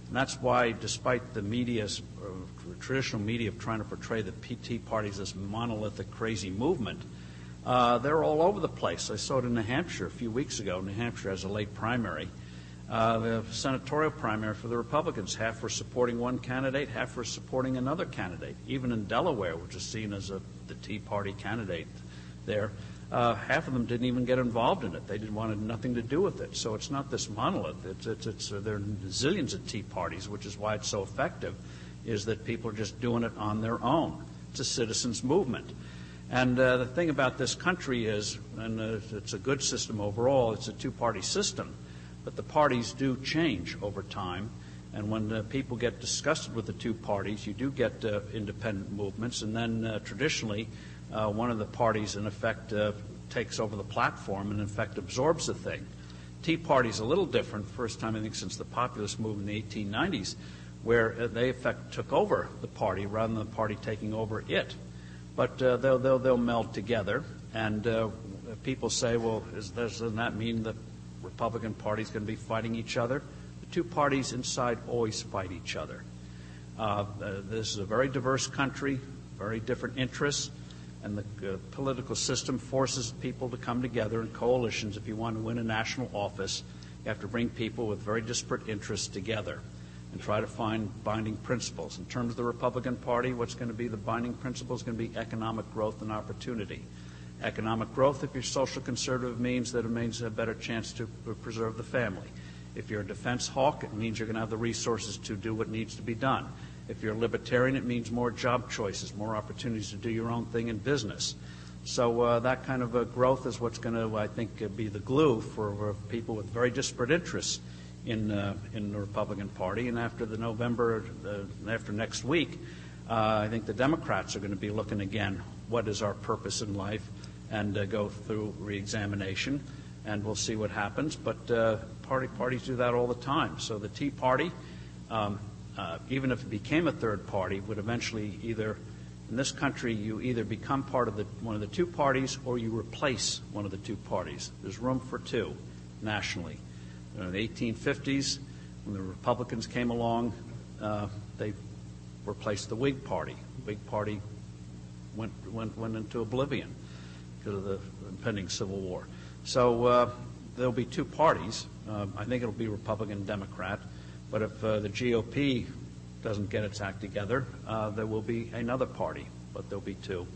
And that's why, despite the media's, uh, traditional media of trying to portray the Tea Party as this monolithic, crazy movement, uh, they're all over the place. I saw it in New Hampshire a few weeks ago. New Hampshire has a late primary. Uh, the senatorial primary for the Republicans, half were supporting one candidate, half were supporting another candidate. Even in Delaware, which is seen as a, the Tea Party candidate there, uh, half of them didn't even get involved in it. They didn't wanted nothing to do with it. So it's not this monolith. It's, it's, it's, uh, there are zillions of Tea Parties, which is why it's so effective, is that people are just doing it on their own. It's a citizens' movement. And uh, the thing about this country is, and uh, it's a good system overall, it's a two-party system. But the parties do change over time, and when uh, people get disgusted with the two parties, you do get uh, independent movements, and then uh, traditionally uh, one of the parties, in effect, uh, takes over the platform and, in effect, absorbs the thing. Tea Party is a little different, first time, I think, since the populist movement in the eighteen nineties, where uh, they, in effect, took over the party rather than the party taking over it. But uh, they'll, they'll, they'll meld together, and uh, people say, well, is, doesn't that mean that Republican Party's going to be fighting each other? The two parties inside always fight each other. Uh, uh, this is a very diverse country, very different interests, and the uh, political system forces people to come together in coalitions. If you want to win a national office, you have to bring people with very disparate interests together and try to find binding principles. In terms of the Republican Party, what's going to be the binding principle is going to be economic growth and opportunity. Economic growth, if you're social conservative, means that it means a better chance to preserve the family. If you're a defense hawk, it means you're going to have the resources to do what needs to be done. If you're a libertarian, it means more job choices, more opportunities to do your own thing in business. So uh, that kind of uh, growth is what's going to, I think, uh, be the glue for uh, people with very disparate interests in uh, in the Republican Party. And after the November, uh, after next week, uh, I think the Democrats are going to be looking again, what is our purpose in life, and uh, go through reexamination, and we'll see what happens. But uh, party parties do that all the time. So the Tea Party, um, uh, even if it became a third party, would eventually either, in this country, you either become part of the, one of the two parties or you replace one of the two parties. There's room for two nationally. In the eighteen fifties, when the Republicans came along, uh, they replaced the Whig Party. The Whig Party went, went, went into oblivion because of the impending Civil War. So uh, there'll be two parties. Uh, I think it'll be Republican and Democrat. But if uh, the G O P doesn't get its act together, uh, there will be another party, but there'll be two.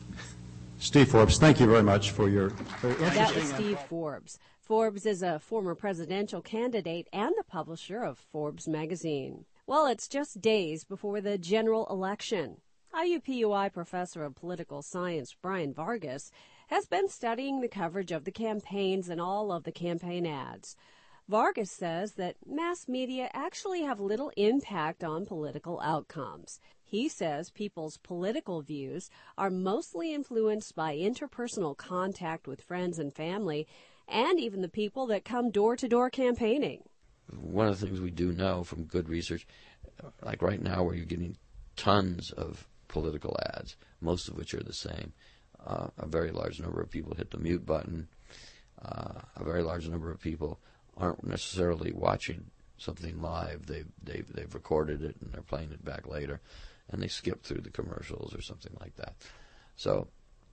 Steve Forbes, thank you very much for your very interesting... That was Steve Forbes. Forbes is a former presidential candidate and the publisher of Forbes magazine. Well, it's just days before the general election. I U P U I professor of political science Brian Vargas has been studying the coverage of the campaigns and all of the campaign ads. Vargas says that mass media actually have little impact on political outcomes. He says people's political views are mostly influenced by interpersonal contact with friends and family, and even the people that come door-to-door campaigning. One of the things we do know from good research, like right now where you're getting tons of political ads, most of which are the same. Uh, a very large number of people hit the mute button. Uh, a very large number of people aren't necessarily watching something live. They've, they've, they've recorded it and they're playing it back later, and they skip through the commercials or something like that. So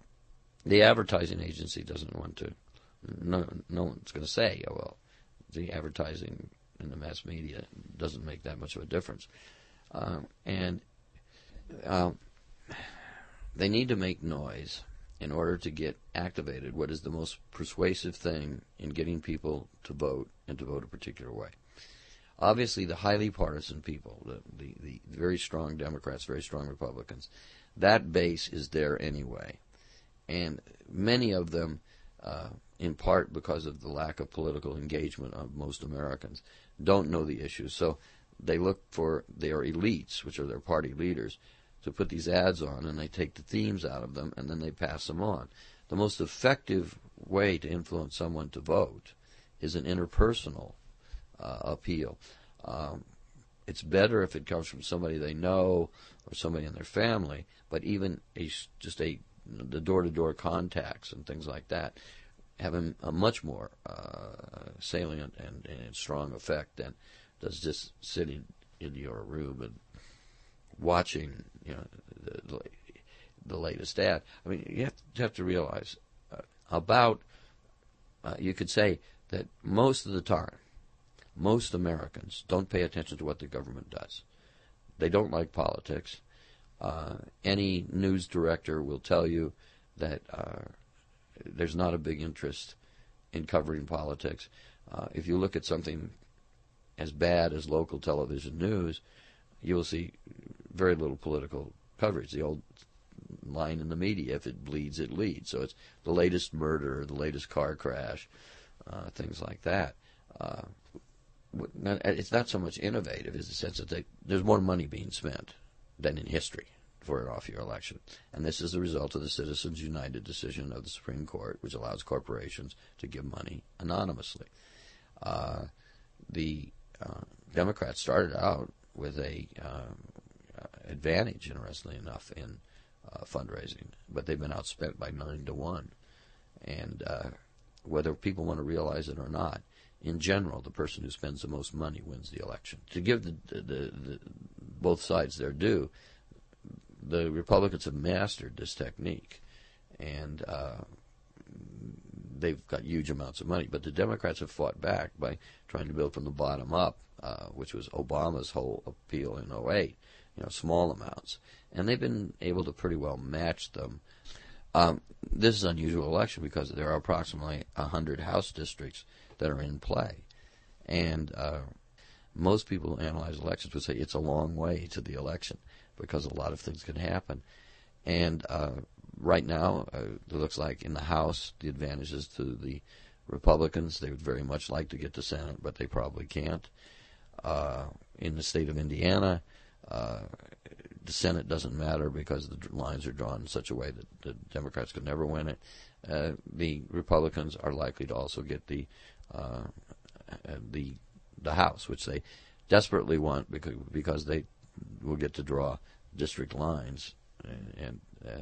the advertising agency doesn't want to, no, no one's going to say, oh, well, the advertising in the mass media doesn't make that much of a difference. Um, and um, they need to make noise in order to get activated what is the most persuasive thing in getting people to vote and to vote a particular way. Obviously, the highly partisan people, the, the, the very strong Democrats, very strong Republicans, that base is there anyway. And many of them, uh, in part because of the lack of political engagement of most Americans, don't know the issues. So they look for their elites, which are their party leaders, to put these ads on, and they take the themes out of them, and then they pass them on. The most effective way to influence someone to vote is an interpersonal uh, appeal. Um, it's better if it comes from somebody they know or somebody in their family, but even a, just a the door-to-door contacts and things like that have a, a much more uh, salient and, and strong effect than does just sitting in your room and watching, you know, the, the latest ad. I mean, you have to, you have to realize uh, about, uh, you could say that most of the time, most Americans don't pay attention to what the government does. They don't like politics. Uh, any news director will tell you that uh, there's not a big interest in covering politics. Uh, if you look at something as bad as local television news, you will see very little political coverage. The old line in the media, if it bleeds, it leads. So it's the latest murder, the latest car crash, uh, things like that. Uh, it's not so much innovative as the sense that they, there's more money being spent than in history for an off-year election. And this is the result of the Citizens United decision of the Supreme Court, which allows corporations to give money anonymously. Uh, the uh, Democrats started out with a uh, advantage, interestingly enough, in uh, fundraising, but they've been outspent by nine to one. And uh, whether people want to realize it or not, in general, the person who spends the most money wins the election. To give the, the, the, both sides their due, the Republicans have mastered this technique, and uh, they've got huge amounts of money. But the Democrats have fought back by trying to build from the bottom up, uh, which was Obama's whole appeal in oh eight, you know, small amounts. And they've been able to pretty well match them. Um, this is an unusual election because there are approximately one hundred House districts that are in play. And uh, most people who analyze elections would say it's a long way to the election because a lot of things can happen. And uh, right now, uh, it looks like in the House, the advantage is to the Republicans. They would very much like to get to Senate, but they probably can't. Uh, in the state of Indiana, uh, the Senate doesn't matter because the lines are drawn in such a way that the Democrats could never win it. Uh, the Republicans are likely to also get the uh, the the House, which they desperately want because because they will get to draw district lines, and, and uh,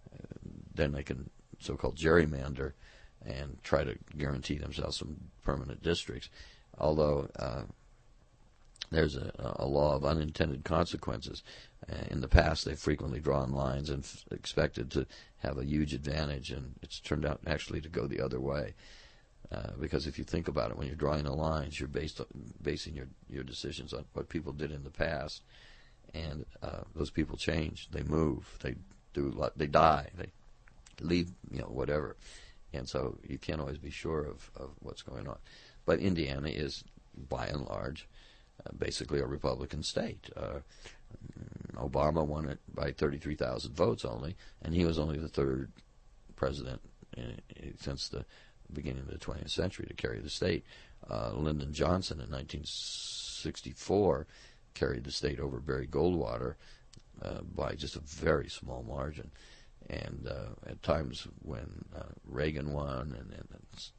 then they can so-called gerrymander and try to guarantee themselves some permanent districts. Although uh, there's a, a law of unintended consequences. Uh, in the past, they've frequently drawn lines and f- expected to have a huge advantage, and it's turned out actually to go the other way. Uh, because if you think about it, when you're drawing the lines, you're based on, basing your, your decisions on what people did in the past, and uh, those people change, they move, they do, they die, they leave, you know, whatever, and so you can't always be sure of, of what's going on. But Indiana is, by and large, uh, basically a Republican state. Uh, Obama won it by thirty-three thousand votes only, and he was only the third president in, in, since the beginning of the twentieth century to carry the state. Uh, Lyndon Johnson in nineteen sixty-four carried the state over Barry Goldwater uh, by just a very small margin. And uh, at times when uh, Reagan won and, and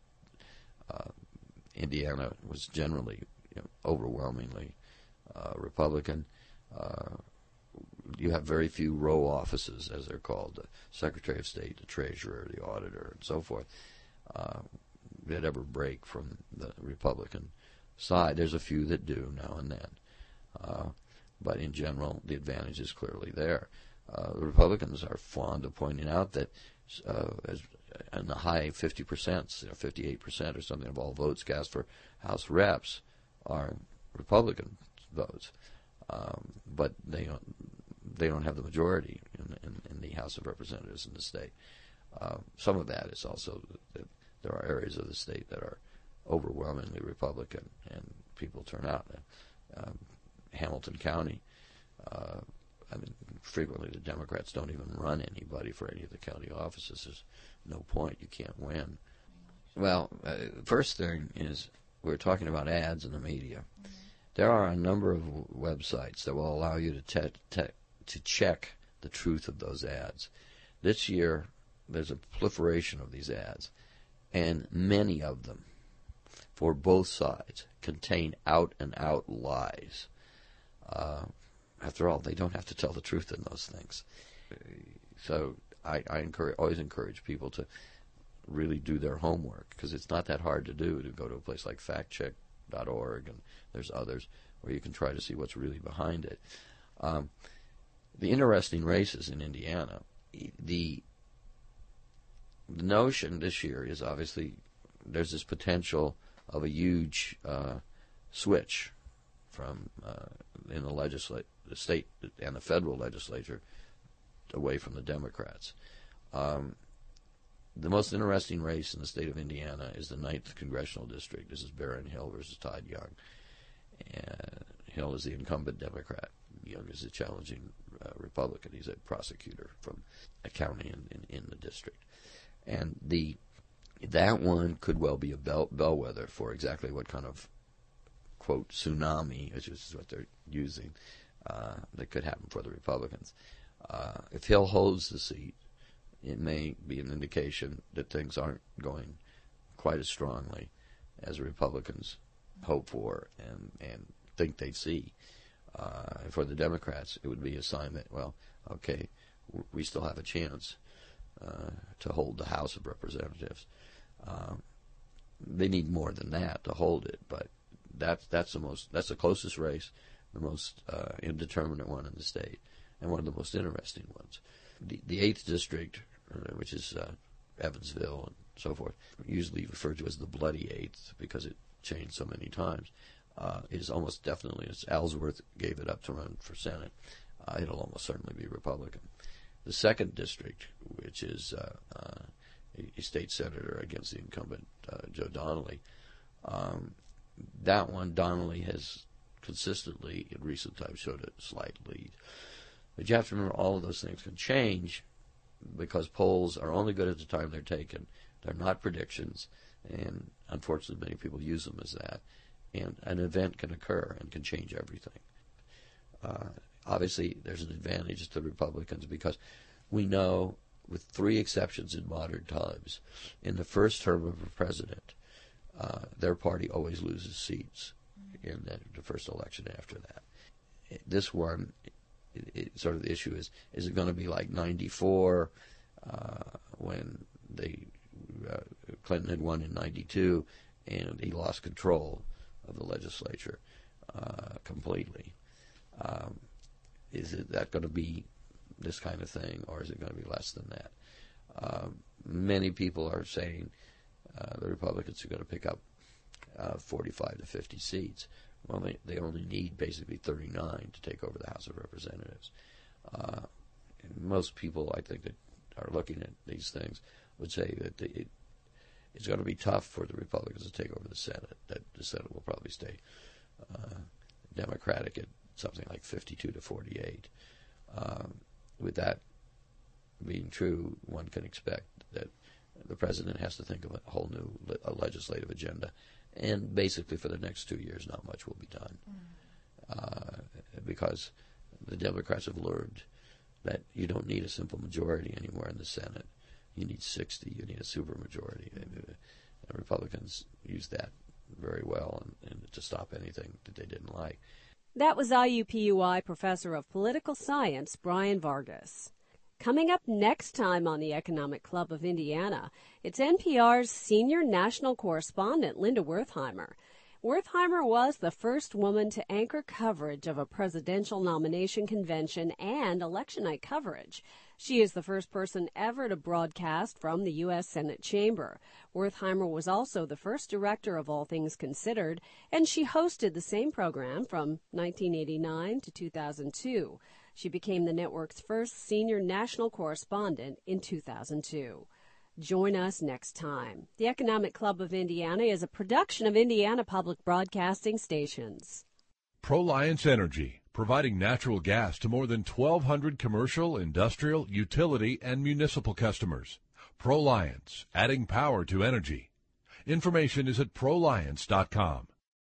uh, Indiana was generally, you know, overwhelmingly uh, Republican, uh, you have very few row offices, as they're called, the Secretary of State, the Treasurer, the Auditor, and so forth, uh, that ever break from the Republican side. There's a few that do now and then. Uh, but in general, the advantage is clearly there. Uh, the Republicans are fond of pointing out that uh, as in the high fifty percent, you know, fifty-eight percent or something of all votes cast for House reps are Republican votes. Um, but they don't, they don't have the majority in, in, in the House of Representatives in the state. Uh, some of that is also that there are areas of the state that are overwhelmingly Republican, and people turn out. Um, Hamilton County, uh, I mean, frequently the Democrats don't even run anybody for any of the county offices. There's no point. You can't win. Well, uh, first thing is we're talking about ads in the media. Mm-hmm. There are a number of w- websites that will allow you to te- te- to check the truth of those ads. This year, there's a proliferation of these ads, and many of them, for both sides, contain out-and-out lies. Uh, after all, they don't have to tell the truth in those things. So I, I encourage, always encourage people to really do their homework, because it's not that hard to do, to go to a place like fact check dot org, and there's others where you can try to see what's really behind it. Um, the interesting races in Indiana, the, the notion this year is obviously there's this potential of a huge uh, switch from uh, in the legislate, the state and the federal legislature away from the Democrats. Um, the most interesting race in the state of Indiana is the ninth Congressional District. This is Barron Hill versus Todd Young. And Hill is the incumbent Democrat. Young is a challenging uh, Republican. He's a prosecutor from a county in, in, in the district. And the that one could well be a bell, bellwether for exactly what kind of, quote, tsunami, which is what they're using, uh, that could happen for the Republicans. Uh, if Hill holds the seat, it may be an indication that things aren't going quite as strongly as the Republicans hope for and, and think they see. Uh, for the Democrats, it would be a sign that, well, okay, w- we still have a chance uh, to hold the House of Representatives. Um, they need more than that to hold it, but that's that's the most that's the closest race, the most uh, indeterminate one in the state, and one of the most interesting ones. The, the eighth district, uh, which is uh, Evansville and so forth, usually referred to as the bloody eighth because it changed so many times, uh, is almost definitely, as Ellsworth gave it up to run for Senate, uh, it'll almost certainly be Republican. The second district, which is uh, uh, a, a state senator against the incumbent uh, Joe Donnelly, um, that one, Donnelly has consistently in recent times showed a slight lead. But you have to remember all of those things can change because polls are only good at the time they're taken. They're not predictions, and unfortunately many people use them as that. And an event can occur and can change everything. Uh, obviously, there's an advantage to the Republicans because we know, with three exceptions in modern times, in the first term of a president, uh, their party always loses seats in the, the first election after that. This one, it, it, sort of the issue is, is it going to be like ninety-four uh, when they uh, Clinton had won in ninety-two and he lost control of the legislature uh, completely? Um, is it that going to be this kind of thing, or is it going to be less than that? Uh, many people are saying uh, the Republicans are going to pick up uh, forty-five to fifty seats. Well, they, they only need basically thirty-nine to take over the House of Representatives. Uh, and most people, I think, that are looking at these things would say that the, it, it's going to be tough for the Republicans to take over the Senate, that the Senate will probably stay uh, Democratic at something like fifty-two to forty-eight. Um, with that being true, one can expect that the president has to think of a whole new le- a legislative agenda, and basically for the next two years, not much will be done, mm. uh, because the Democrats have learned that you don't need a simple majority anymore in the Senate. You need sixty. You need a supermajority. Mm. The Republicans used that very well and, and to stop anything that they didn't like. That was I U P U I Professor of Political Science, Brian Vargas. Coming up next time on the Economic Club of Indiana, it's N P R's senior national correspondent, Linda Wertheimer. Wertheimer was the first woman to anchor coverage of a presidential nomination convention and election night coverage. She is the first person ever to broadcast from the U S Senate chamber. Wertheimer was also the first director of All Things Considered, and she hosted the same program from nineteen eighty-nine to two thousand two. She became the network's first senior national correspondent in two thousand two. Join us next time. The Economic Club of Indiana is a production of Indiana Public Broadcasting Stations. Proliance Energy, providing natural gas to more than twelve hundred commercial, industrial, utility, and municipal customers. Proliance, adding power to energy. Information is at proliance dot com.